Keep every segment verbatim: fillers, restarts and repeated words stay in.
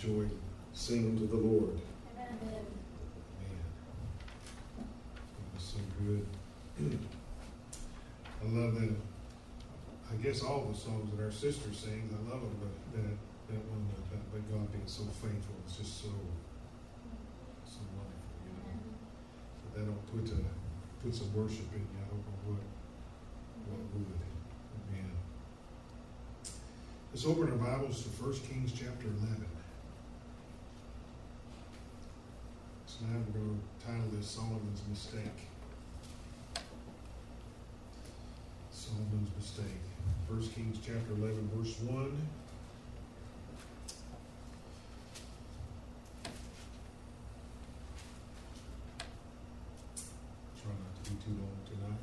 joy singing to the Lord. Amen. Man, that was so good. I love that. I guess all the songs that our sister sings, I love them, but that, that one about God being so faithful is just so, so wonderful, you know. But that don't put a, put some worship in you. I don't know what, what would. Amen. Let's open our Bibles to First Kings chapter eleven. So now we're going to title this Solomon's Mistake. Solomon's Mistake. First Kings chapter eleven, verse one. Try not to be too long tonight.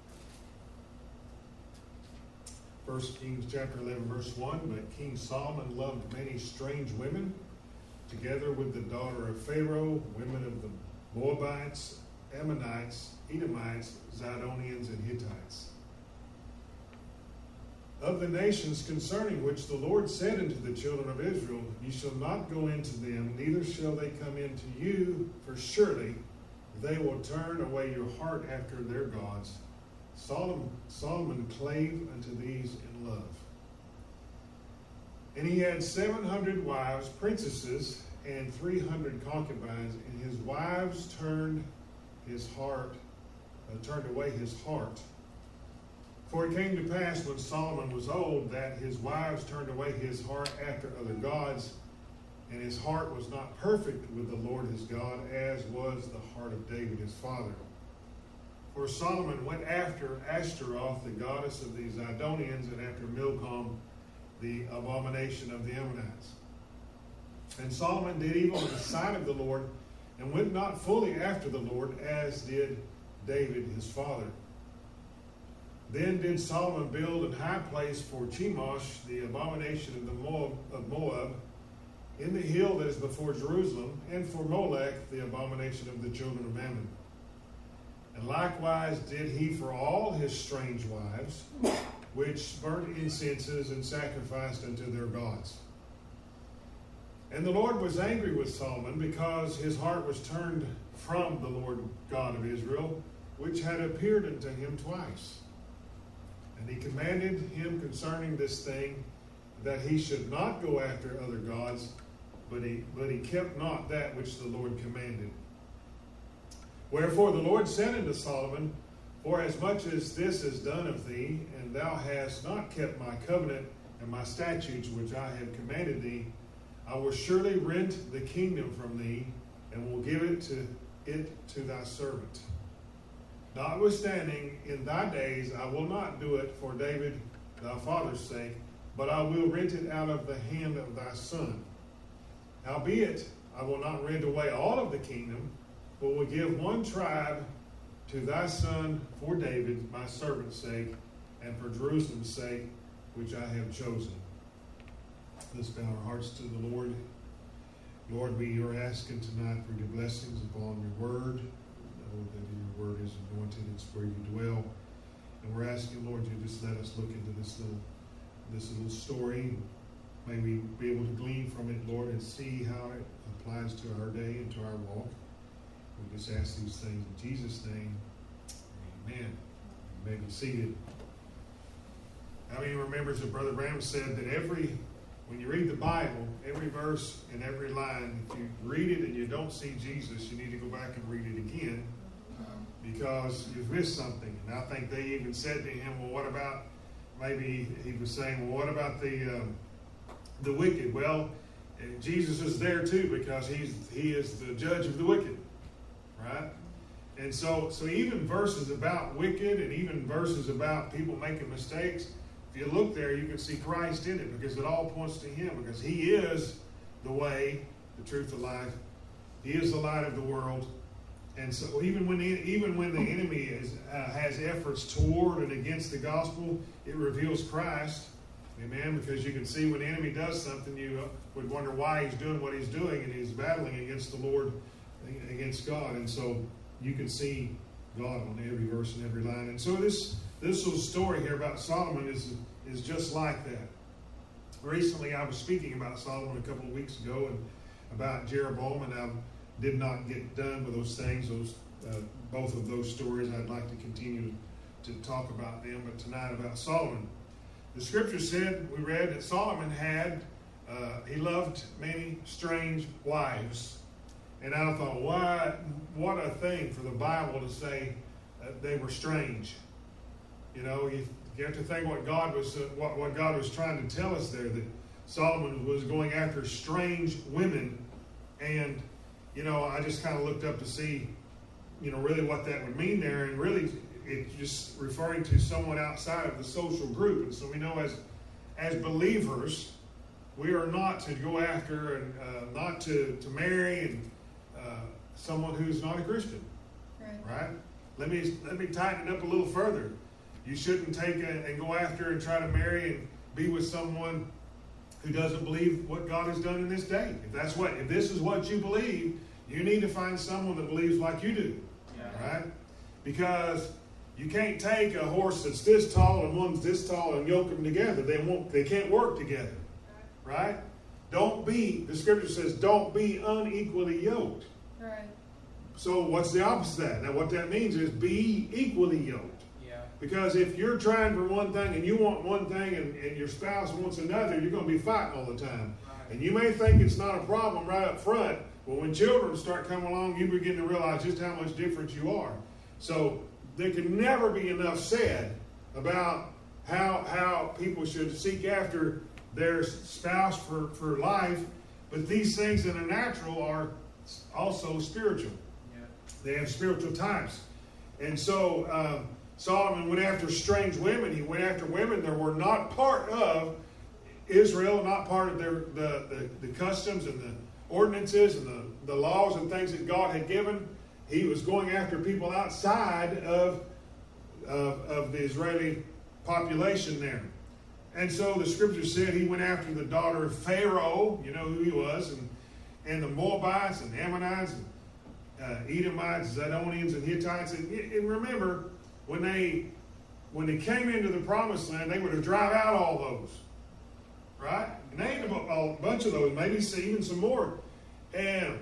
First Kings chapter eleven, verse one. But King Solomon loved many strange women, together with the daughter of Pharaoh, women of the Moabites, Ammonites, Edomites, Zidonians, and Hittites. Of the nations concerning which the Lord said unto the children of Israel, Ye shall not go into them, neither shall they come into you, for surely they will turn away your heart after their gods. Solomon, Solomon clave unto these in love. And he had seven hundred wives, princesses, and three hundred concubines, and his wives turned his heart, uh, turned away his heart. For it came to pass when Solomon was old that his wives turned away his heart after other gods, and his heart was not perfect with the Lord his God, as was the heart of David his father. For Solomon went after Ashtaroth, the goddess of the Zidonians, and after Milcom, the abomination of the Ammonites. And Solomon did evil in the sight of the Lord, and went not fully after the Lord, as did David his father. Then did Solomon build an high place for Chemosh, the abomination of the Moab, of Moab, in the hill that is before Jerusalem, and for Molech, the abomination of the children of Ammon. And likewise did he for all his strange wives, which burnt incenses and sacrificed unto their gods. And the Lord was angry with Solomon, because his heart was turned from the Lord God of Israel, which had appeared unto him twice. And he commanded him concerning this thing, that he should not go after other gods, but he, but he kept not that which the Lord commanded. Wherefore the Lord said unto Solomon, For as much as this is done of thee, and thou hast not kept my covenant and my statutes which I have commanded thee, I will surely rent the kingdom from thee, and will give it to it to thy servant. Notwithstanding, in thy days I will not do it for David thy father's sake, but I will rent it out of the hand of thy son. Howbeit, I will not rent away all of the kingdom, but will give one tribe to thy son for David, my servant's sake, and for Jerusalem's sake, which I have chosen. Let's bow our hearts to the Lord. Lord, we are asking tonight for your blessings upon your word. Know that your word is anointed, it's where you dwell. And we're asking, Lord, you just let us look into this little this little story. May we be able to glean from it, Lord, and see how it applies to our day and to our walk. We just ask these things in Jesus' name. Amen. You may be seated. How many remembers that Brother Branham said that every, when you read the Bible, every verse and every line, if you read it and you don't see Jesus, you need to go back and read it again, because you've missed something. And I think they even said to him, well, what about, maybe he was saying, well, what about the um, the wicked? Well, Jesus is there too, because he's he is the judge of the wicked, right? And so, so even verses about wicked and even verses about people making mistakes, if you look there, you can see Christ in it, because it all points to him, because he is the way, the truth, the life. He is the light of the world. And so even when the, even when the enemy is, uh, has efforts toward and against the gospel, it reveals Christ. Amen? Because you can see when the enemy does something, you would wonder why he's doing what he's doing, and he's battling against the Lord, against God. And so you can see God on every verse and every line. And so this this little story here about Solomon is is just like that. recently I was speaking about Solomon a couple of weeks ago and about Jeroboam, and I did not get done with those things. Those uh, both of those stories, I'd like to continue to talk about them, but tonight about Solomon. The scripture said, we read that Solomon had, uh, he loved many strange wives. And I thought, why, what a thing for the Bible to say uh, they were strange. You know, you, you have to think what God was, uh, what, what God was trying to tell us there, that Solomon was going after strange women. And, you know, I just kind of looked up to see, you know, really what that would mean there. And really, it's just referring to someone outside of the social group. And so we know as, as believers, we are not to go after and uh, not to, to marry and uh, someone who's not a Christian. Right. Right? Let me, let me tighten it up a little further. You shouldn't take a, and go after and try to marry and be with someone who doesn't believe what God has done in this day. If that's what, if this is what you believe, you need to find someone that believes like you do. Yeah. Right? Because you can't take a horse that's this tall and one's this tall and yoke them together. They won't, they can't work together. Right? Don't be, the scripture says, don't be unequally yoked. Right. So what's the opposite of that? Now what that means is be equally yoked. Yeah. Because if you're trying for one thing and you want one thing and, and your spouse wants another, you're going to be fighting all the time. Right. And you may think it's not a problem right up front, but when children start coming along, you begin to realize just how much different you are. So there can never be enough said about how, how people should seek after their spouse for, for life, but these things that are natural are also spiritual. Yeah. They have spiritual types. And so um, Solomon went after strange women. He went after women that were not part of Israel, not part of their the, the, the customs and the ordinances and the, the laws and things that God had given. He was going after people outside of, of, of the Israeli population there. And so the scripture said he went after the daughter of Pharaoh, you know who he was, and, and the Moabites and the Ammonites and uh, Edomites, Zidonians and Hittites. And, and remember, when they when they came into the promised land, they were to drive out all those. Right? And they ain't a, a bunch of those, maybe even some more. And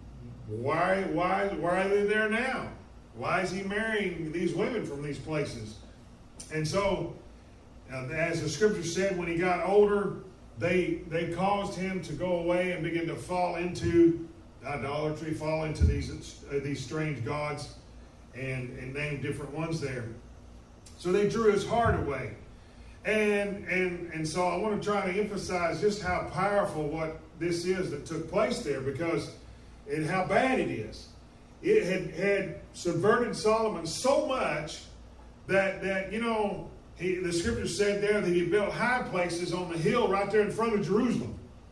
why, why, why are they there now? Why is he marrying these women from these places? And so, Uh, as the scripture said, when he got older, they they caused him to go away and begin to fall into idolatry, fall into these uh, these strange gods, and, and named different ones there. So they drew his heart away. And, and, and so I want to try to emphasize just how powerful what this is that took place there, because and how bad it is. It had, had subverted Solomon so much that, that you know, He, the scripture said there that he built high places on the hill right there in front of Jerusalem.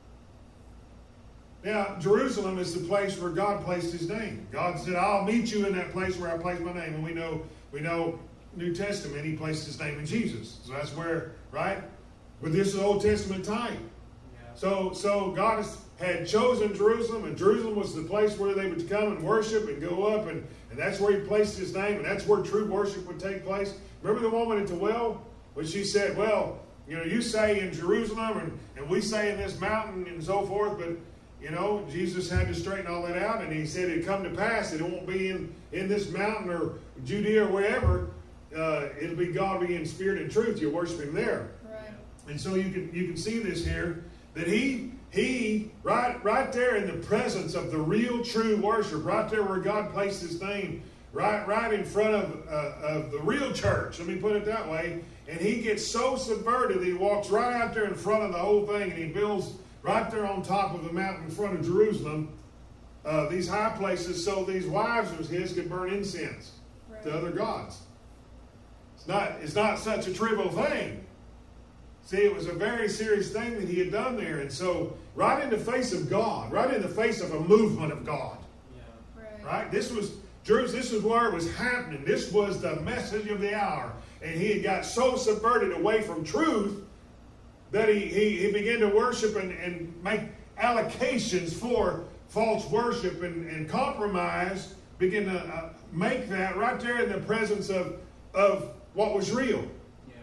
Now, Jerusalem is the place where God placed his name. God said, I'll meet you in that place where I place my name. And we know, we know New Testament, he placed his name in Jesus. So that's where, right? But this is Old Testament type. Yeah. So, so God has, had chosen Jerusalem, and Jerusalem was the place where they would come and worship and go up, and, and that's where he placed his name, and that's where true worship would take place. Remember the woman at the well? When she said, well, you know, you say in Jerusalem, and, and we say in this mountain, and so forth, but, you know, Jesus had to straighten all that out, and he said it'd come to pass that it won't be in, in this mountain or Judea or wherever. Uh, it'll be God be in spirit and truth. You're worshiping there. Right. And so you can you can see this here, that he he right right there in the presence of the real true worship, right there where God placed his name, right right in front of uh, of the real church. Let me put it that way. And he gets so subverted that he walks right out there in front of the whole thing, and he builds right there on top of the mountain in front of Jerusalem uh, these high places so these wives of his could burn incense right. to other gods. It's not, it's not such a trivial thing. See, it was a very serious thing that he had done there. And so, right in the face of God, right in the face of a movement of God, yeah. right. right? This was, this was where it was happening. This was the message of the hour. And he had got so subverted away from truth that he, he, he began to worship and, and make allocations for false worship and, and compromise, begin to uh, make that right there in the presence of, of what was real. Yeah.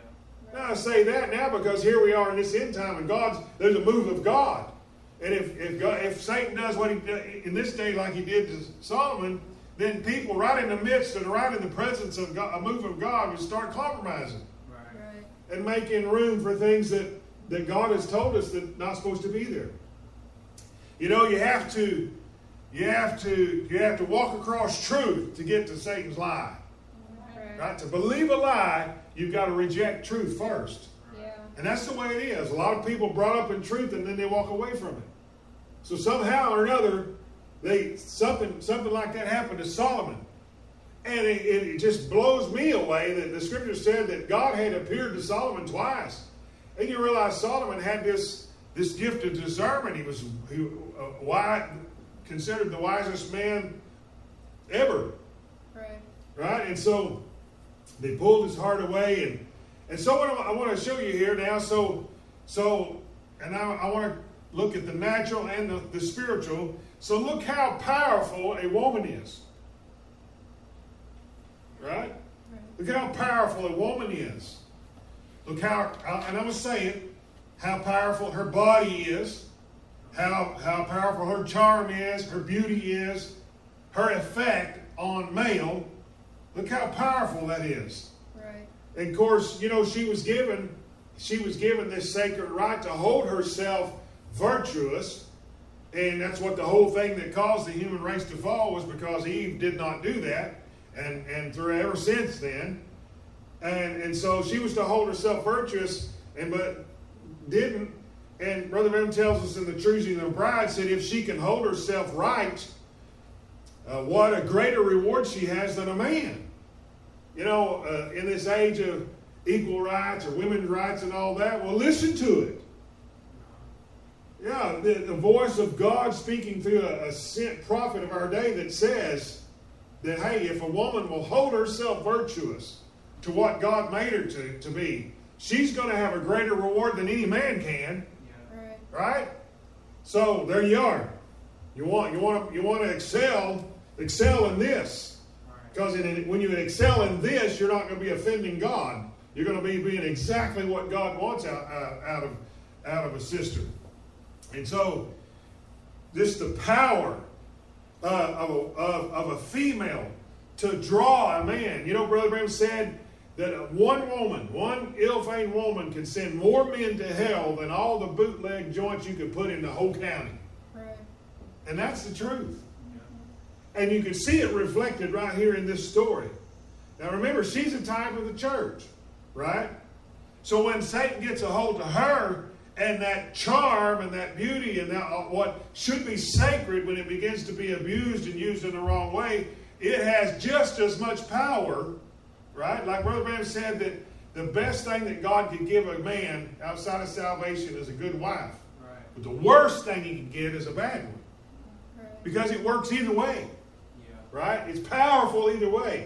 Now I say that now because here we are in this end time, and God's there's a move of God. And if if, God, if Satan does what he in this day like he did to Solomon, then people right in the midst and right in the presence of God, a move of God would start compromising. Right. And making room for things that, that God has told us that not supposed to be there. You know, you have to you have to you have to walk across truth to get to Satan's lie. Right. Right? To believe a lie, you've got to reject truth first. Yeah. And that's the way it is. A lot of people brought up in truth and then they walk away from it. So somehow or another, they something something like that happened to Solomon. And it, it just blows me away that the scripture said that God had appeared to Solomon twice. And you realize Solomon had this, this gift of discernment. He was he, uh, wise, considered the wisest man ever. Right. Right? And so they pulled his heart away. And, and so what I want to show you here now, so, so and I, I want to look at the natural and the, the spiritual. So look how powerful a woman is. Right? Right. Look how powerful a woman is. Look how, and I'm going to say it, how powerful her body is, how, how powerful her charm is, her beauty is, her effect on male. Look how powerful that is. Right. And of course, you know, she was given, she was given this sacred right to hold herself virtuous. And that's what the whole thing that caused the human race to fall was because Eve did not do that. And and through ever since then, and and so she was to hold herself virtuous, and but didn't. And Brother Branham tells us in the Choosing of the Bride said if she can hold herself right, uh, what a greater reward she has than a man. You know, uh, in this age of equal rights or women's rights and all that, well, listen to it. Yeah, the, the voice of God speaking through a, a sent prophet of our day that says that, hey, if a woman will hold herself virtuous to what God made her to, to be, she's going to have a greater reward than any man can. Yeah. Right. Right? So there you are. You want you want to you want to excel, excel in this. Because in, when you excel in this, you're not going to be offending God. You're going to be being exactly what God wants out, out, out of out of a sister. And so, this the power uh, of, a, of, of a female to draw a man. You know, Brother Branham said that one woman, one ill-famed woman, can send more men to hell than all the bootleg joints you could put in the whole county. Right. And that's the truth. And you can see it reflected right here in this story. Now remember, she's a type of the church, right? So when Satan gets a hold of her, and that charm and that beauty and that uh, what should be sacred, when it begins to be abused and used in the wrong way, it has just as much power, right? Like Brother Branham said, that the best thing that God could give a man outside of salvation is a good wife. Right. But the worst thing he can get is a bad one. Right. Because it works either way. Yeah. Right? It's powerful either way.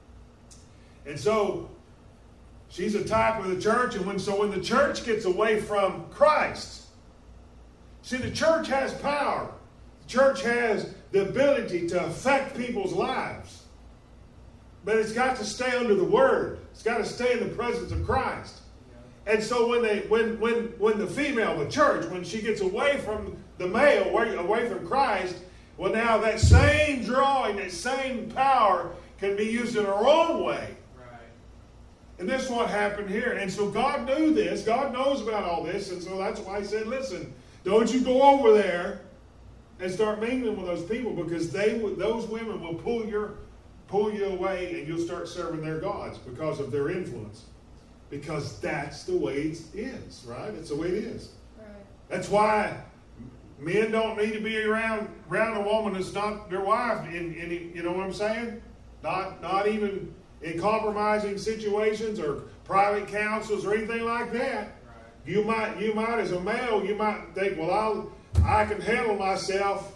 And so she's a type of the church, and when so when the church gets away from Christ, see, the church has power. The church has the ability to affect people's lives. But it's got to stay under the Word. It's got to stay in the presence of Christ. Yeah. And so when they when when when the female, the church, when she gets away from the male, away, away from Christ, well, now that same drawing, that same power can be used in a wrong way. And this is what happened here. And so God knew this. God knows about all this. And so that's why he said, listen, don't you go over there and start mingling with those people, because they those women will pull your pull you away, and you'll start serving their gods because of their influence. Because that's the way it is, right? It's the way it is. Right. That's why men don't need to be around, around a woman that's not their wife. In, in, you know what I'm saying? Not not even in compromising situations or private counsels or anything like that. Right. You might, you might, as a male, you might think, well, I'll, I can handle myself.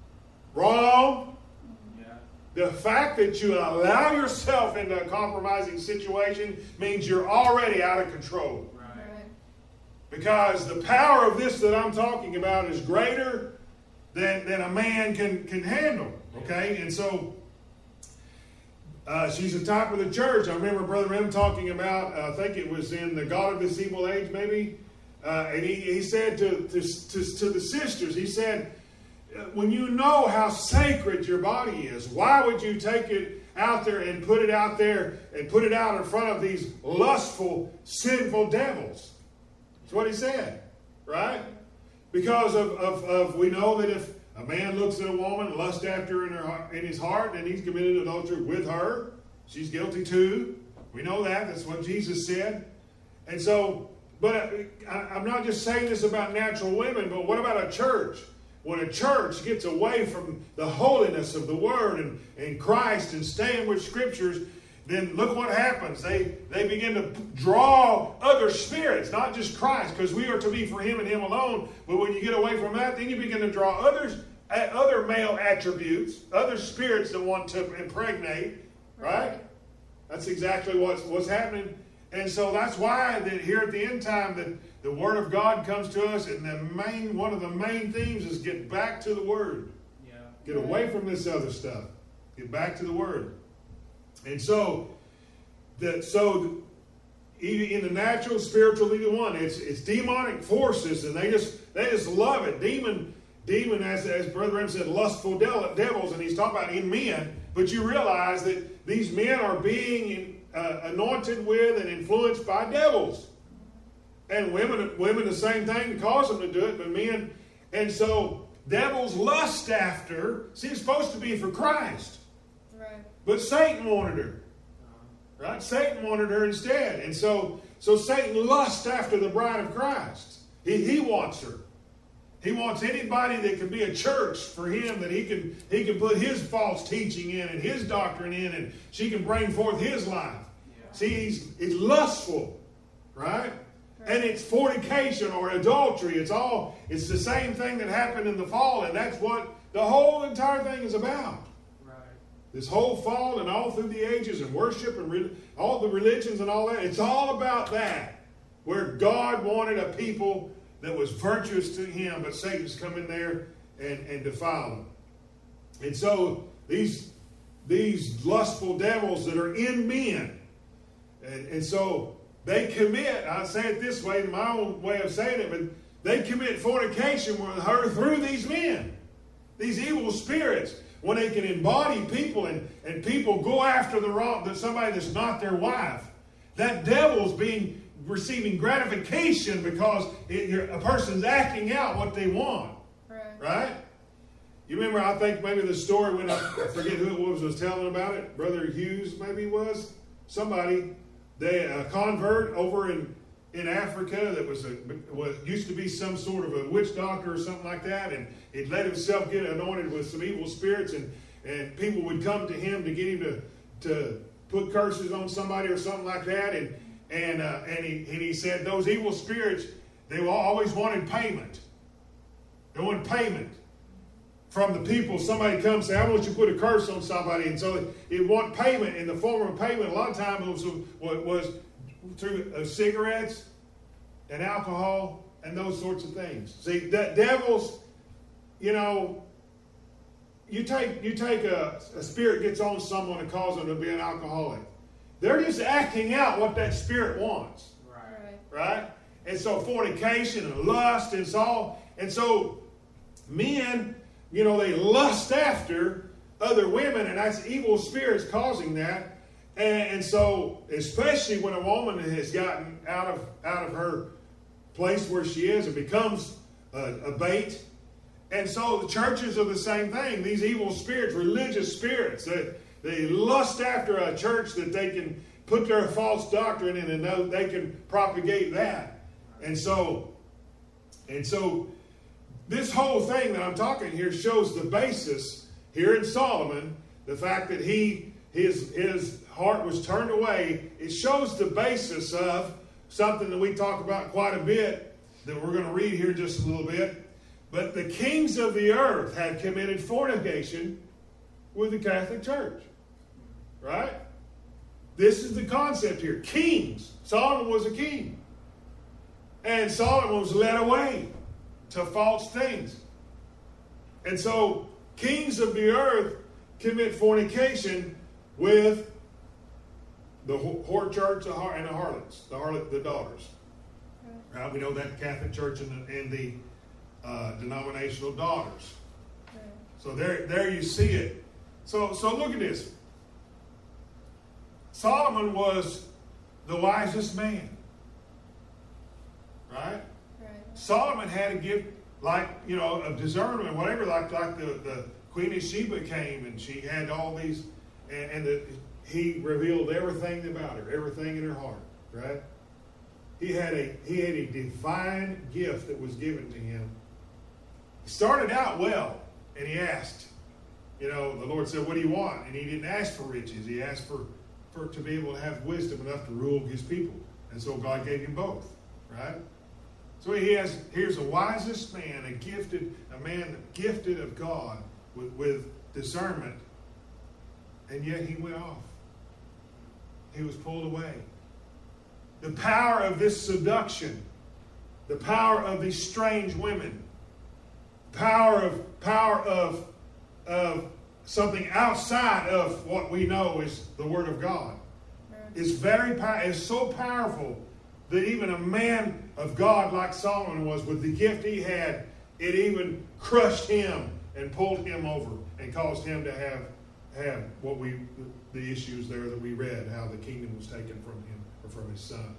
Wrong. Yeah. The fact that you allow yourself into a compromising situation means you're already out of control. Right. Right. Because the power of this that I'm talking about is greater than, than a man can, can handle. Okay? And so, Uh, she's a type of the church. I remember Brother Rem talking about, uh, I think it was in The God of This Evil Age, maybe. Uh, and he, he said to, to, to, to the sisters, he said, when you know how sacred your body is, why would you take it out there and put it out there and put it out in front of these lustful, sinful devils? That's what he said, right? Because of, of, of we know that if a man looks at a woman and lusts after her in, her in his heart, then he's committed adultery with her. She's guilty too. We know that. That's what Jesus said. And so, but I, I'm not just saying this about natural women, but what about a church? When a church gets away from the holiness of the Word and, and Christ and staying with Scriptures, then look what happens. They, they begin to draw other spirits, not just Christ, because we are to be for Him and Him alone. But when you get away from that, then you begin to draw others, other male attributes, other spirits that want to impregnate, right? That's exactly what's, what's happening. And so that's why that here at the end time that the Word of God comes to us, and the main one of the main themes is get back to the Word. Yeah. Get away from this other stuff. Get back to the Word. And so, that so in the natural, spiritual, either one, it's it's demonic forces, and they just they just love it. Demon, demon, as as Brother Rem said, lustful devils, and he's talking about in men. But you realize that these men are being uh, anointed with and influenced by devils. And women, women the same thing to cause them to do it, but men. And so devils lust after, see, it's supposed to be for Christ. Right. But Satan wanted her. Right? Satan wanted her instead. And so, so Satan lusts after the bride of Christ. He, he wants her. He wants anybody that can be a church for him, that he can, he can put his false teaching in and his doctrine in, and she can bring forth his life. Yeah. See, he's, he's lustful. Right? And it's fornication or adultery. It's all, it's the same thing that happened in the fall, and that's what the whole entire thing is about. Right. This whole fall and all through the ages and worship and re, all the religions and all that, it's all about that. Where God wanted a people that was virtuous to Him, but Satan's come in there and, and defiled them. And so these, these lustful devils that are in men, and, and so they commit, I say it this way, my own way of saying it, but they commit fornication with her through these men, these evil spirits, when they can embody people and, and people go after the wrong, somebody that's not their wife. That devil's being receiving gratification because it, a person's acting out what they want. Right. Right? You remember, I think maybe the story when I, I forget who it was was telling about it. Brother Hughes maybe was. Somebody. They a convert over in, in Africa that was a was used to be some sort of a witch doctor or something like that, and he'd let himself get anointed with some evil spirits, and, and people would come to him to get him to to put curses on somebody or something like that, and and uh, and he and he said those evil spirits, they always wanted payment. They wanted payment from the people. Somebody comes and say, I want you to put a curse on somebody. And so it want payment in the form of payment. A lot of times it was, was through uh, cigarettes and alcohol and those sorts of things. See, the devils, you know, you take you take a, a spirit gets on someone and causes them to be an alcoholic. They're just acting out what that spirit wants. Right. Right? And so fornication and lust and so all. And so men, you know, they lust after other women, and that's evil spirits causing that. And, and so, especially when a woman has gotten out of out of her place where she is and becomes a, a bait. And so the churches are the same thing. These evil spirits, religious spirits, they, they lust after a church that they can put their false doctrine in and know they can propagate that. And so, and so, this whole thing that I'm talking here shows the basis here in Solomon, the fact that he his his heart was turned away. It shows the basis of something that we talk about quite a bit that we're going to read here just a little bit. But the kings of the earth had committed fornication with the Catholic Church. Right? This is the concept here. Kings. Solomon was a king. And Solomon was led away to false things. And so, kings of the earth commit fornication with the whore church the har- and the harlots, the harlot, the daughters. Right. Right? We know that the Catholic Church and the, and the uh, denominational daughters. Right. So there, there you see it. So, so look at this. Solomon was the wisest man. Right? Right. Solomon had a gift, like, you know, of discernment, whatever, like like the, the Queen of Sheba came and she had all these, and, and the, he revealed everything about her, everything in her heart, right? He had a he had a divine gift that was given to him. He started out well, and he asked, you know, the Lord said, "What do you want?" And he didn't ask for riches. He asked for, for to be able to have wisdom enough to rule his people. And so God gave him both, right? So he has, here's a wisest man, a gifted, a man gifted of God with, with discernment. And yet he went off. He was pulled away. The power of this seduction, the power of these strange women, power of power of, of something outside of what we know is the Word of God, is very is so powerful that even a man of God like Solomon was, with the gift he had, it even crushed him and pulled him over and caused him to have have what we the issues there that we read, how the kingdom was taken from him or from his son.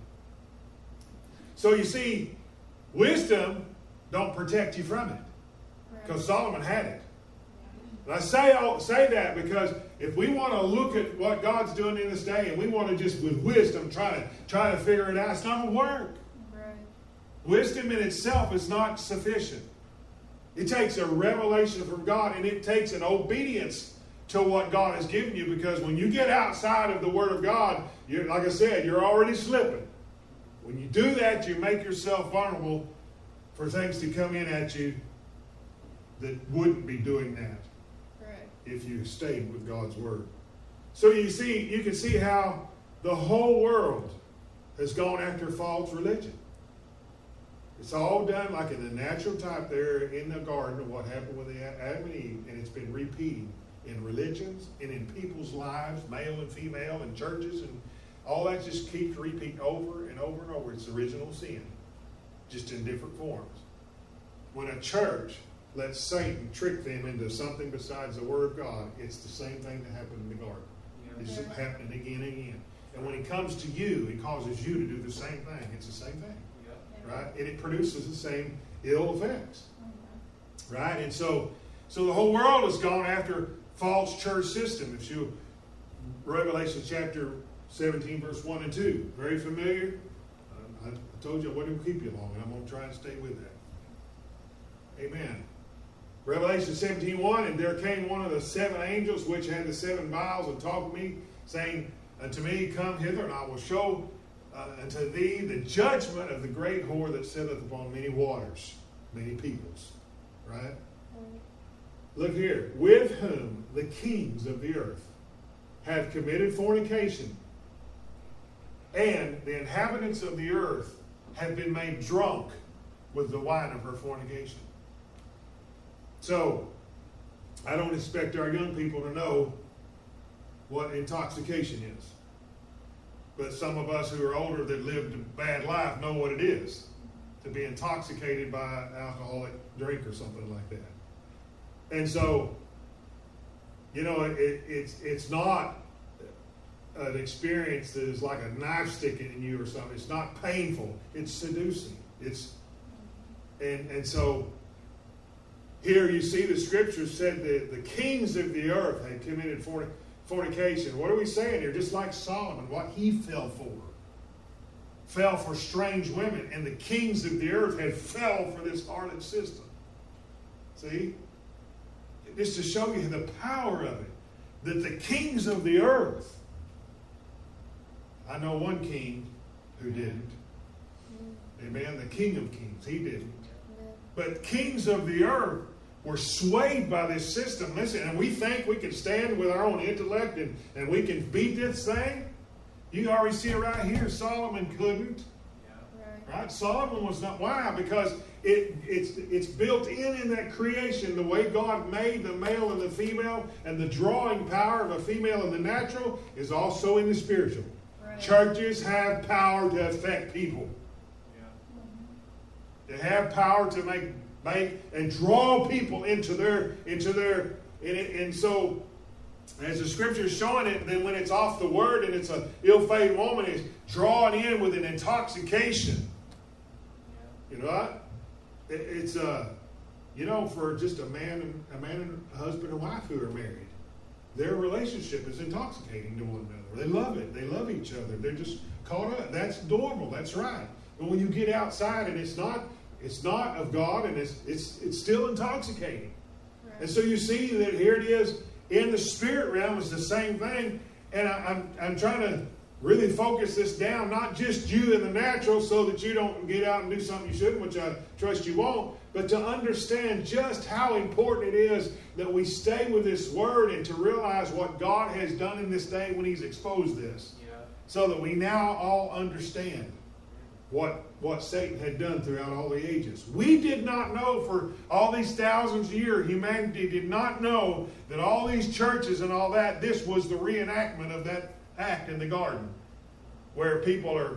So you see, wisdom don't protect you from it, because Solomon had it. And I say I'll say that because if we want to look at what God's doing in this day and we want to just with wisdom try to try to figure it out, it's not going to work. Right. Wisdom in itself is not sufficient. It takes a revelation from God, and it takes an obedience to what God has given you, because when you get outside of the Word of God, you're, like I said, you're already slipping. When you do that, you make yourself vulnerable for things to come in at you that wouldn't be doing that Right. if you stayed with God's Word. So you see, you can see how the whole world has gone after false religion. It's all done like in the natural type there in the garden of what happened with Adam and Eve, and it's been repeated in religions and in people's lives, male and female, and churches, and all that just keeps repeating over and over and over. It's original sin, just in different forms. When a church lets Satan trick them into something besides the Word of God, it's the same thing that happened in the garden. Yeah. It's Yeah. happening again and again. And when he comes to you, he causes you to do the same thing. It's the same thing. Yeah. Right? And it produces the same ill effects. Mm-hmm. Right? And so so the whole world has gone after false church system. If you Revelation chapter seventeen, verse one and two. Very familiar. Uh, I told you I wouldn't keep you long, and I'm going to try and stay with that. Amen. Revelation seventeen, one, and there came one of the seven angels which had the seven vials, and talked with me, saying unto me, Come hither, and I will show uh, unto thee the judgment of the great whore that sitteth upon many waters, many peoples. Right? Look here. With whom the kings of the earth have committed fornication, and the inhabitants of the earth have been made drunk with the wine of her fornication. So, I don't expect our young people to know what intoxication is. But some of us who are older that lived a bad life know what it is to be intoxicated by an alcoholic drink or something like that. And so, you know, it, it's it's not an experience that is like a knife sticking in you or something. It's not painful. It's seducing. It's and and so here you see the scripture said that the kings of the earth had committed fornication. What are we saying here? Just like Solomon, what he fell for. Fell for strange women. And the kings of the earth had fell for this harlot system. See? Just to show you the power of it. That the kings of the earth, I know one king who didn't. Amen. The King of Kings, he didn't. But kings of the earth were swayed by this system. Listen, and we think we can stand with our own intellect and, and we can beat this thing. You can already see it right here. Solomon couldn't. Right. Right? Solomon was not. Why? Because it, it's, it's built in in that creation, the way God made the male and the female, and the drawing power of a female in the natural is also in the spiritual. Right. Right. Churches have power to affect people. Mm-hmm. They have power to make, make and draw people into their, into their, and, and so, as the scripture is showing it, then when it's off the word and it's a ill-fated woman, it's drawn in with an intoxication. You know what? It, it's uh, you know, for just a man and a man and a husband and wife who are married, their relationship is intoxicating to one another. They love it. They love each other. They're just caught up. That's normal. That's right. But when you get outside and it's not, it's not of God, and it's it's it's still intoxicating. Right. And so you see that here it is in the spirit realm. It's the same thing. And I, I'm I'm trying to really focus this down, not just you in the natural, so that you don't get out and do something you shouldn't, which I trust you won't, but to understand just how important it is that we stay with this word and to realize what God has done in this day when He's exposed this. Yeah. So that we now all understand what, what Satan had done throughout all the ages. We did not know for all these thousands of years, humanity did not know that all these churches and all that, this was the reenactment of that act in the garden where people are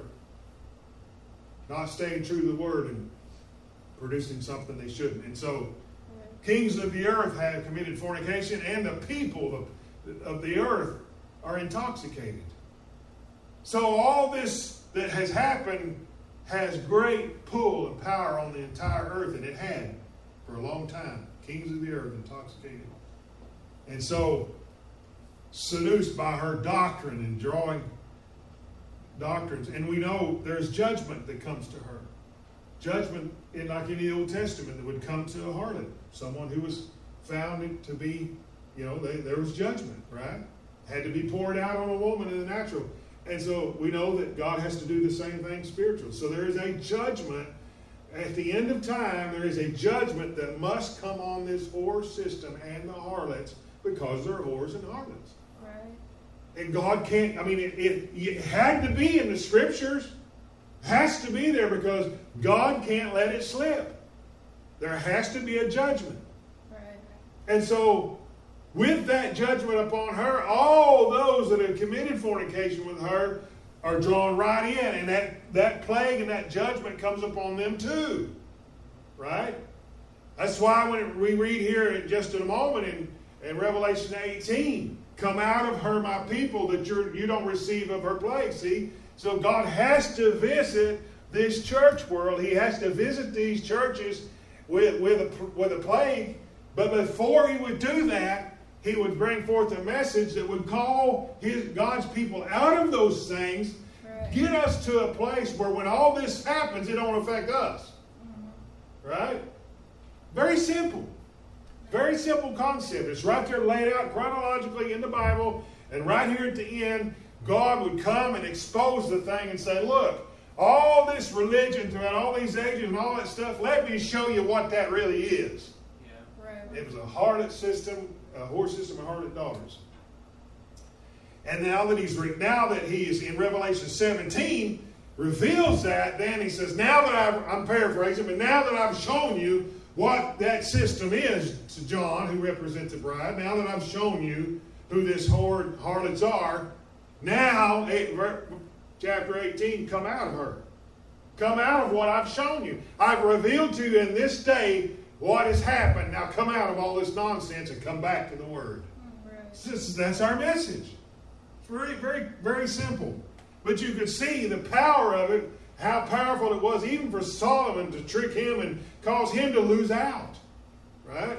not staying true to the word and producing something they shouldn't. And so kings of the earth have committed fornication, and the people of, of the earth are intoxicated. So all this that has happened has great pull and power on the entire earth, and it had for a long time. Kings of the earth intoxicated. And so seduced by her doctrine and drawing doctrines. And we know there's judgment that comes to her. Judgment, in, like in the Old Testament, that would come to a harlot. Someone who was found to be, you know, they, there was judgment, right? Had to be poured out on a woman in the natural. And so we know that God has to do the same thing spiritual. So there is a judgment. At the end of time, there is a judgment that must come on this whore system and the harlots, because they're whores and harlots. And God can't, I mean, it, it, it had to be in the scriptures. Has to be there because God can't let it slip. There has to be a judgment. Right. And so, with that judgment upon her, all those that have committed fornication with her are drawn right in. And that, that plague and that judgment comes upon them too. Right? That's why when we read here in just in a moment in, in Revelation eighteen, come out of her, my people, that you're, you don't receive of her plague. See? So God has to visit this church world. He has to visit these churches with, with, a, with a plague. But before He would do that, He would bring forth a message that would call his, God's people out of those things, right. Get us to a place where when all this happens, it don't affect us. Mm-hmm. Right? Very simple. Very simple concept. It's right there laid out chronologically in the Bible. And right here at the end, God would come and expose the thing and say, look, all this religion throughout all these ages and all that stuff, let me show you what that really is. Yeah. Right. It was a harlot system, a whore system of harlot daughters. And now that he's re- now that he is in Revelation seventeen, reveals that, then he says, now that I've, I'm paraphrasing, but now that I've shown you what that system is to John, who represents the bride, now that I've shown you who this whore, harlots are, now, eight, chapter eighteen, come out of her. Come out of what I've shown you. I've revealed to you in this day what has happened. Now come out of all this nonsense and come back to the Word. Right. This, that's our message. It's very, very, very simple. But you could see the power of it, how powerful it was even for Solomon to trick him and cause him to lose out. Right?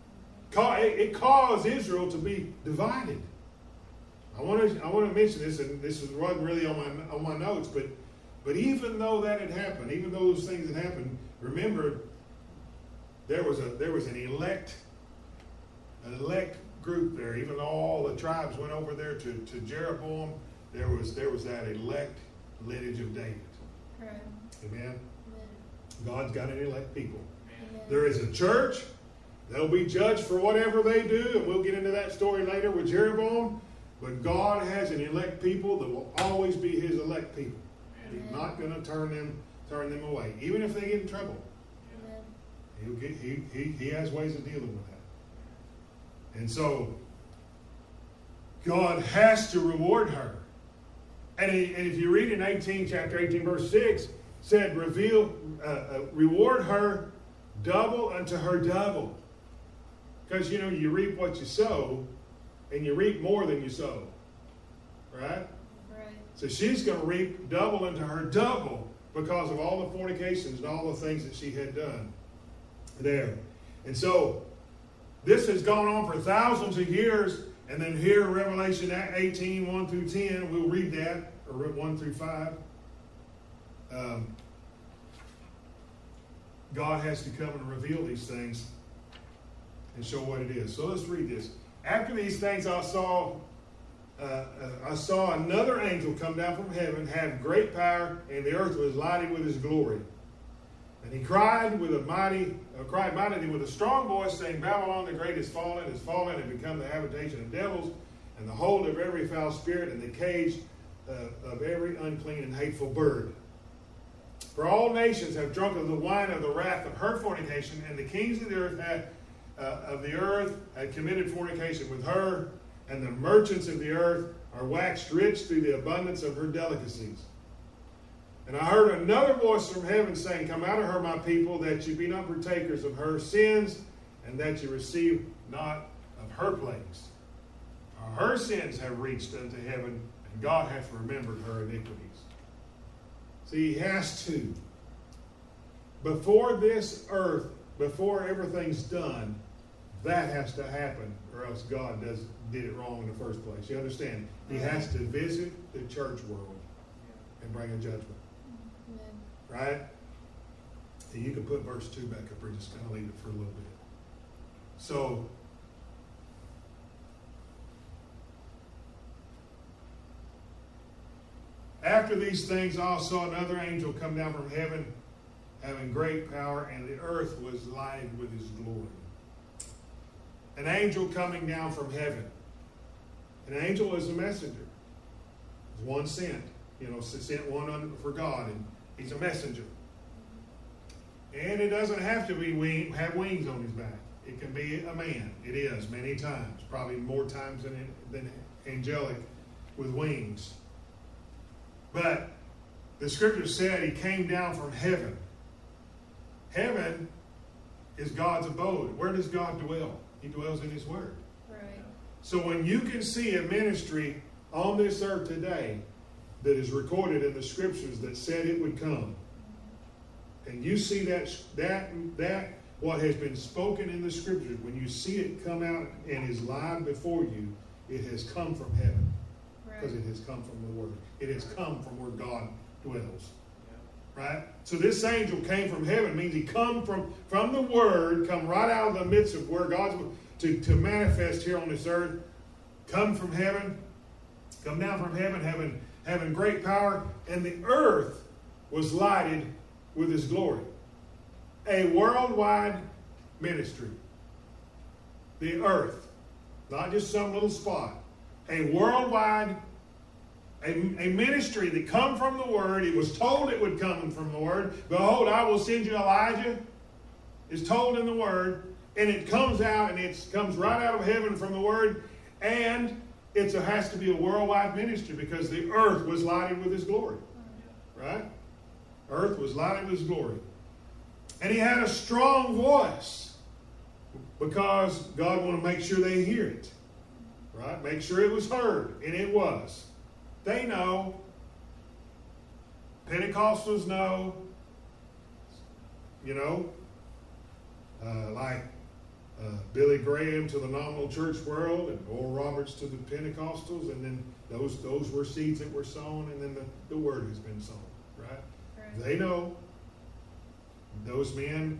It caused Israel to be divided. I want to I want to mention this, and this wasn't really on my on my notes, but but even though that had happened, even though those things had happened, remember there was a there was an elect an elect group there. Even though all the tribes went over there to, to Jeroboam, there was there was that elect lineage of David. Right. Amen. Amen. God's got an elect people. Amen. There is a church. They'll be judged for whatever they do, and we'll get into that story later with Jeroboam. But God has an elect people that will always be His elect people. Amen. He's not going to turn them turn them away, even if they get in trouble. Amen. He'll get, he, he, he has ways of dealing with that. And so, God has to reward her. And, he, and if you read in eighteen, chapter eighteen, verse six, said, reveal, uh, uh, reward her double unto her double. Because, you know, you reap what you sow, and you reap more than you sow. Right? Right. So she's going to reap double unto her double because of all the fornications and all the things that she had done there. And so, this has gone on for thousands of years. And then here, Revelation eighteen, one through ten, we'll read that, or one through five. Um, God has to come and reveal these things and show what it is. So let's read this. After these things I saw, uh, uh, I saw another angel come down from heaven, have great power, and the earth was lighted with his glory. And he cried with a mighty, uh, cried mightily with a strong voice, saying, Babylon the great is fallen, is fallen, and become the habitation of devils, and the hold of every foul spirit, and the cage uh, of every unclean and hateful bird. For all nations have drunk of the wine of the wrath of her fornication, and the kings of the earth had, uh, of the earth had committed fornication with her, and the merchants of the earth are waxed rich through the abundance of her delicacies. And I heard another voice from heaven saying, Come out of her, my people, that you be not partakers of her sins, and that you receive not of her plagues. For her sins have reached unto heaven, and God hath remembered her iniquities. See, he has to. Before this earth, before everything's done, that has to happen, or else God does did it wrong in the first place. You understand? He has to visit the church world and bring a judgment. Right? And you can put verse two back up. We're just going to leave it for a little bit. So, after these things, I saw another angel come down from heaven, having great power, and the earth was lighted with his glory. An angel coming down from heaven. An angel is a messenger. It's one sent. You know, sent one for God, and he's a messenger. And it doesn't have to be wing, have wings on his back. It can be a man. It is many times, probably more times than, than angelic with wings. But the scripture said he came down from heaven. Heaven is God's abode. Where does God dwell? He dwells in his word. Right. So when you can see a ministry on this earth today that is recorded in the scriptures that said it would come, and you see that that that what has been spoken in the scriptures, when you see it come out and is live before you, it has come from heaven. Because right. It has come from the word. It has come from where God dwells. Right? So this angel came from heaven. Means he come from, from the word, come right out of the midst of where God's to, to manifest here on this earth. Come from heaven. Come down from heaven, having, having great power. And the earth was lighted with his glory. A worldwide ministry. The earth. Not just some little spot. A worldwide A, a ministry that come from the Word. It was told it would come from the Word. Behold, I will send you Elijah. It's told in the Word. And it comes out, and it comes right out of heaven from the Word. And it has to be a worldwide ministry because the earth was lighted with his glory. Right? Earth was lighted with his glory. And he had a strong voice because God wanted to make sure they hear it. Right? Make sure it was heard. And it was. They know. Pentecostals know. You know. Uh, like uh, Billy Graham to the nominal church world and Oral Roberts to the Pentecostals. And then those those were seeds that were sown. And then the, the word has been sown. Right? Right? They know. Those men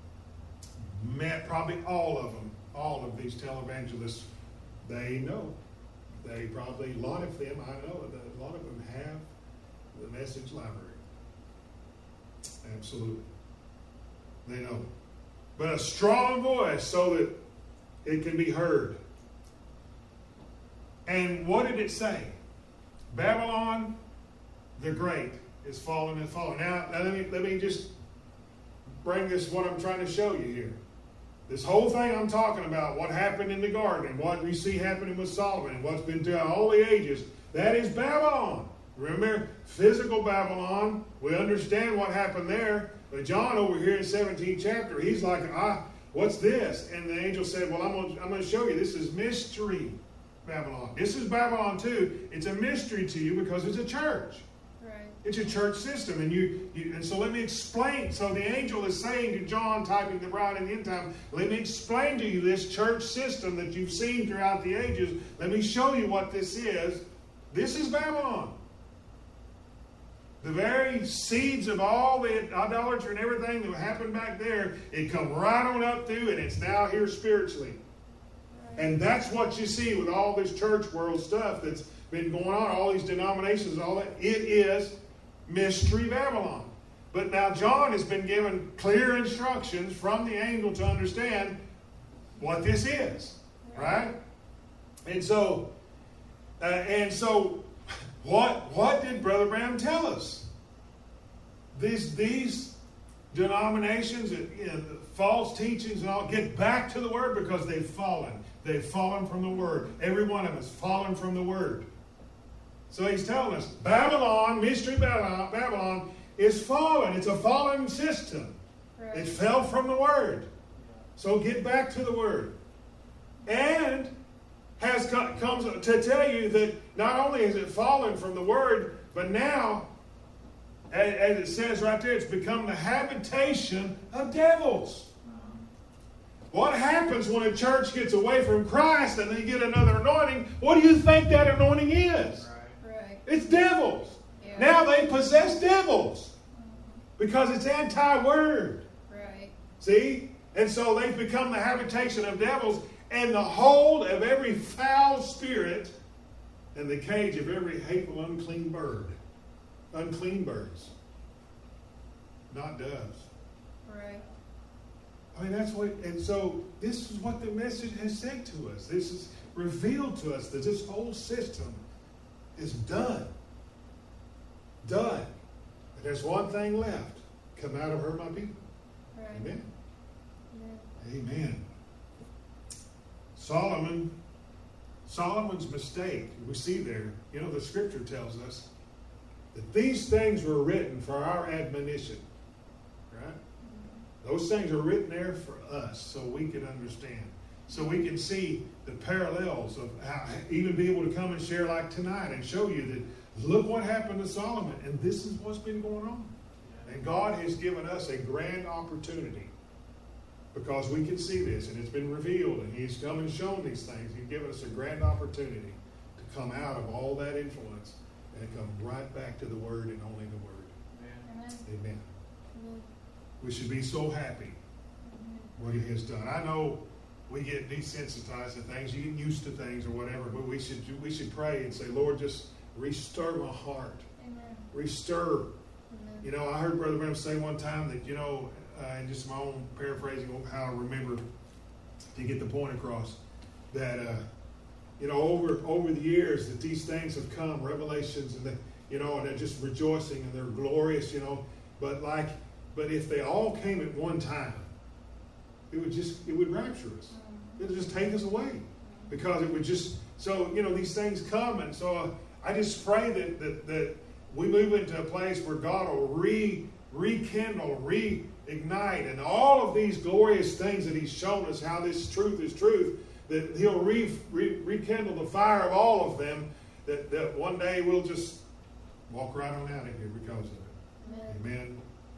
met probably all of them. All of these televangelists. They know. They probably, a lot of them, I know, that a lot of them have the message library. Absolutely. They know. But a strong voice so that it can be heard. And what did it say? Babylon the Great is fallen and fallen. Now, now let me let me just bring this, what I'm trying to show you here. This whole thing I'm talking about, what happened in the garden, and what we see happening with Solomon, and what's been throughout all the ages, that is Babylon. Remember, physical Babylon, we understand what happened there. But John over here in seventeenth chapter, he's like, ah, what's this? And the angel said, well, I'm going I'm going to show you. This is mystery Babylon. This is Babylon too. It's a mystery to you because it's a church. Right. It's a church system. And you, you and so let me explain. So the angel is saying to John, typing the bride in the end time, let me explain to you this church system that you've seen throughout the ages. Let me show you what this is. This is Babylon. The very seeds of all the idolatry and everything that happened back there, it come right on up through, and it's now here spiritually. And that's what you see with all this church world stuff that's been going on, all these denominations, all that. It is mystery Babylon. But now John has been given clear instructions from the angel to understand what this is, right? And so, uh, and so, what what did Brother Branham tell us? These these denominations and you know, false teachings and all get back to the Word because they've fallen. They've fallen from the Word. Every one of us fallen from the Word. So he's telling us, Babylon, mystery Babylon, Babylon is fallen. It's a fallen system. Right. It fell from the Word. So get back to the Word. And has comes to tell you that not only has it fallen from the Word, but now, as it says right there, it's become the habitation of devils. What happens when a church gets away from Christ and they get another anointing? What do you think that anointing is? Right. It's devils. Yeah. Now they possess devils because it's anti-word. Right. See? And so they've become the habitation of devils and the hold of every foul spirit and the cage of every hateful, unclean bird. Unclean birds. Not doves. Right. I mean, that's what, and so this is what the message has said to us. This is revealed to us that this whole system is done. Done. And there's one thing left. Come out of her, my people. Right. Amen. Amen. Amen. Solomon, Solomon's mistake, we see there, you know, the scripture tells us that these things were written for our admonition. Right? Those things are written there for us so we can understand. So we can see the parallels of how, even be able to come and share like tonight and show you that look what happened to Solomon. And this is what's been going on. And God has given us a grand opportunity because we can see this and it's been revealed and He's come and shown these things. He's given us a grand opportunity to come out of all that influence and come right back to the Word and only the Word. Amen. Amen. Amen. We should be so happy what He has done. I know we get desensitized to things, you get used to things or whatever, but we should we should pray and say, Lord, just restir my heart. Amen. Restir. Amen. You know, I heard Brother Branham say one time that, you know, uh, in just my own paraphrasing of how I remember to get the point across, that, uh, you know, over over the years that these things have come, revelations, and, the, you know, and they're just rejoicing and they're glorious, you know, but like, but if they all came at one time, it would just, it would rapture us. It would just take us away because it would just, so, you know, these things come. And so uh, I just pray that, that, that we move into a place where God will re, rekindle, reignite, and all of these glorious things that He's shown us, how this truth is truth, that He'll re, re, rekindle the fire of all of them, that, that one day we'll just walk right on out of here because of it. Amen. Amen.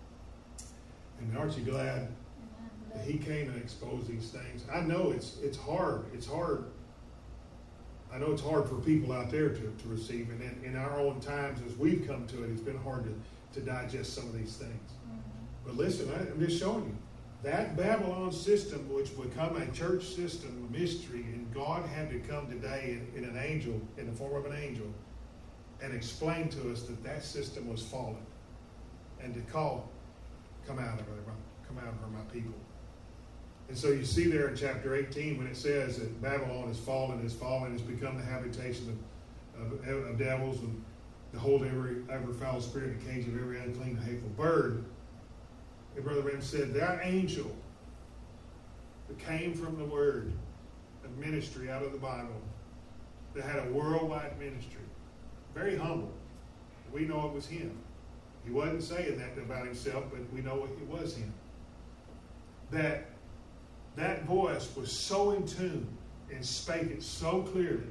And aren't you glad that He came and exposed these things? I know it's it's hard. It's hard. I know it's hard for people out there to, to receive. And in, in our own times, as we've come to it, it's been hard to, to digest some of these things. Mm-hmm. But listen, I, I'm just showing you. That Babylon system, which become a church system, mystery, and God had to come today in, in an angel, in the form of an angel, and explain to us that that system was fallen. And to call, come out of her, come out of her, my people. And so you see there in chapter eighteen when it says that Babylon is fallen, is fallen, has become the habitation of, of, of devils, and the hold every every foul spirit, the cage of every unclean and hateful bird. And Brother Branham said that angel that came from the word of ministry out of the Bible, that had a worldwide ministry, very humble, we know it was him. He wasn't saying that about himself, but we know it was him. That that voice was so in tune and spake it so clearly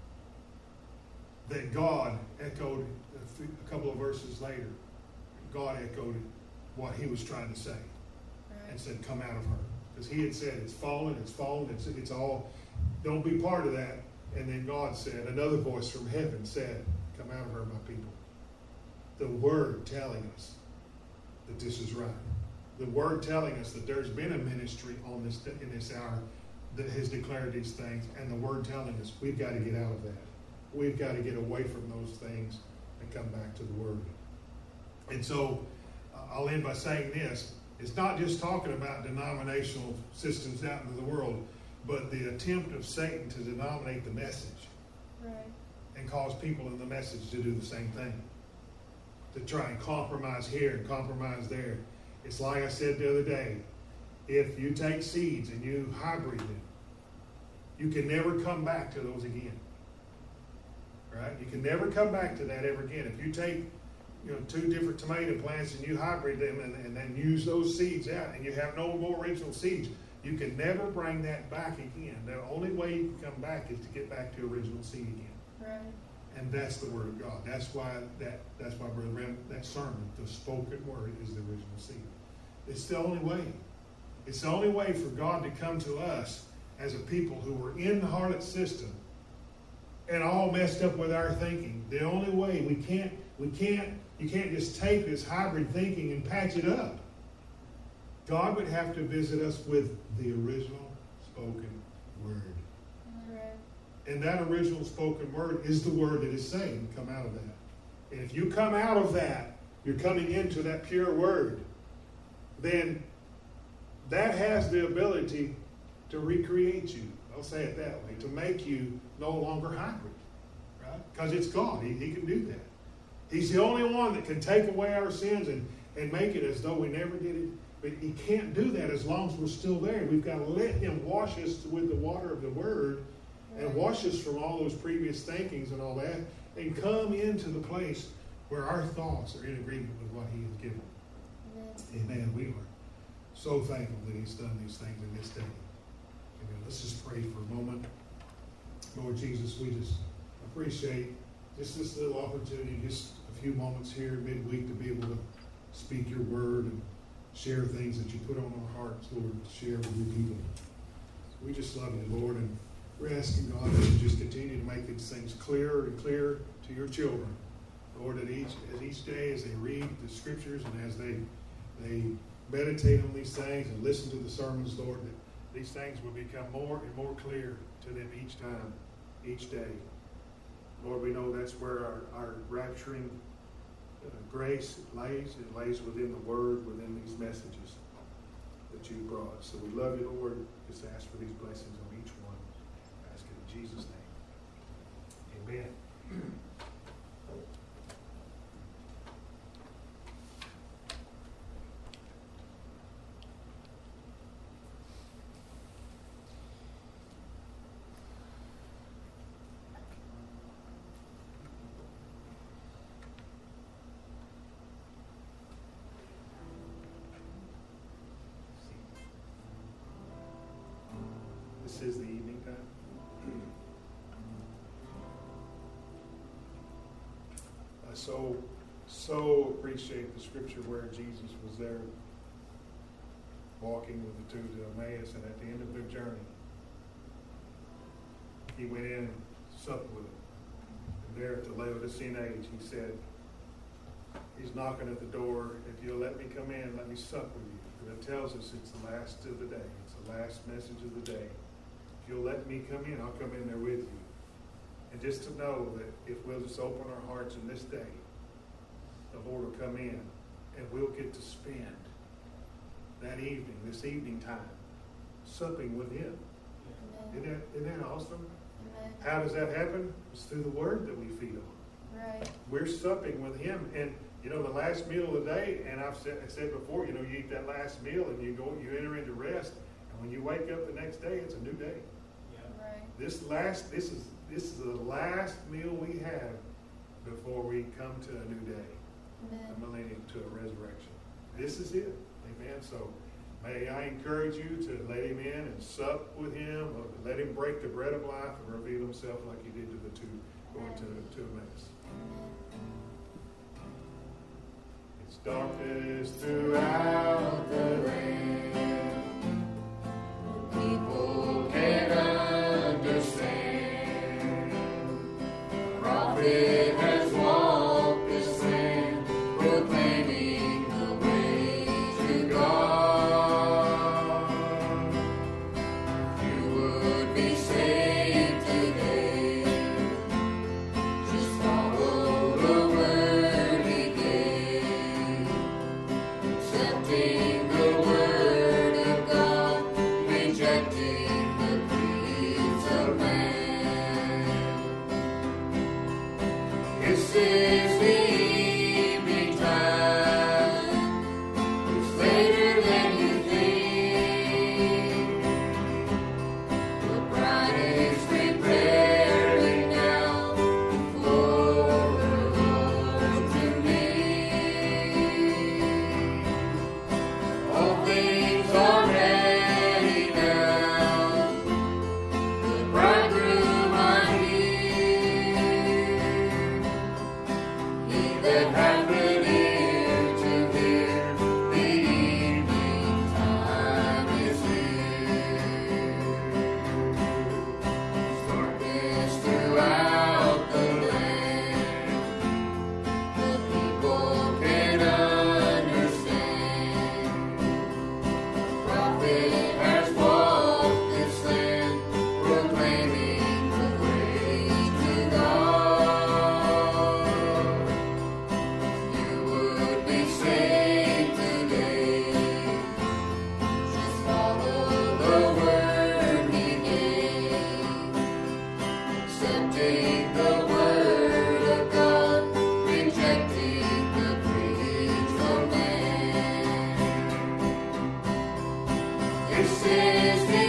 that God echoed a couple of verses later. God echoed what he was trying to say and said, come out of her. Because he had said, it's fallen, it's fallen, it's, it's all, don't be part of that. And then God said, another voice from heaven said, come out of her, my people. The word telling us that this is right. The word telling us that there's been a ministry on this in this hour that has declared these things, and the word telling us we've got to get out of that. We've got to get away from those things and come back to the word. And so uh, I'll end by saying this. It's not just talking about denominational systems out in the world, but the attempt of Satan to denominate the message. Right. And cause people in the message to do the same thing. To try and compromise here and compromise there. It's like I said the other day. If you take seeds and you hybrid them, you can never come back to those again. Right? You can never come back to that ever again. If you take you know, two different tomato plants and you hybrid them and, and then use those seeds out and you have no more original seeds, you can never bring that back again. The only way you can come back is to get back to original seed again. Right. And that's the word of God. That's why that that's why Brother Rem, that sermon, the spoken word, is the original seed. It's the only way. It's the only way for God to come to us as a people who were in the harlot system and all messed up with our thinking. The only way we can't we can't you can't just take this hybrid thinking and patch it up. God would have to visit us with the original spoken word. And that original spoken word is the word that is saying, come out of that. And if you come out of that, you're coming into that pure word, then that has the ability to recreate you. I'll say it that way, to make you no longer hybrid. Right? Because it's God. He, he can do that. He's the only one that can take away our sins and, and make it as though we never did it. But he can't do that as long as we're still there. We've got to let him wash us with the water of the word and wash us from all those previous thinkings and all that, and come into the place where our thoughts are in agreement with what he has given. Amen. Amen. We are so thankful that he's done these things in this day. Amen. Let's just pray for a moment. Lord Jesus, we just appreciate just this little opportunity, just a few moments here midweek to be able to speak your word and share things that you put on our hearts, Lord, to share with your people. We just love you, Lord, and we're asking God that you just continue to make these things clearer and clearer to your children. Lord, that each, as each day, as they read the scriptures and as they they meditate on these things and listen to the sermons, Lord, that these things will become more and more clear to them each time, each day. Lord, we know that's where our, our rapturing uh, grace lays. It lays within the word, within these messages that you brought. So we love you, Lord. Just ask for these blessings on each one. Ask it in Jesus' name. Amen. This is the evening time. I so, so appreciate the scripture where Jesus was there walking with the two to Emmaus, and at the end of their journey, he went in and supped with them. And there at the Laodicean age, he said, he's knocking at the door. If you'll let me come in, let me sup with you. And it tells us it's the last of the day. It's the last message of the day. If you'll let me come in, I'll come in there with you. And just to know that if we'll just open our hearts in this day, the Lord will come in and we'll get to spend that evening, this evening time, supping with him. Isn't that, isn't that awesome? Amen. How does that happen? It's through the word that we feed on. Right. We're supping with him. And, you know, the last meal of the day, and I've said, I said before, you know, you eat that last meal and you go, you enter into rest. And when you wake up the next day, it's a new day. Right. This last, this is this is the last meal we have before we come to a new day, Amen. a millennium, to a resurrection. This is it. Amen. So may I encourage you to let him in and sup with him, or let him break the bread of life and reveal himself like he did to the two going to, to Emmaus. It's darkness throughout the land. People can't understand. Prophet has walked this land, proclaiming the way to God. You would be saved today. Just follow the word he gave. Accepting the word of God, rejecting the creeds of man. This is the evening time. It's later than you think. The bride is preparing now for her Lord to meet. All things are ready now. The bridegroom are here. He that hath an ear to hear, the evening time is here. Darkness throughout the land. The people can understand. Prophet has walked this land, proclaiming the way to God. You would be saved today. Just follow the word he gave. Accepting the word of God, rejecting the creeds of man. This is the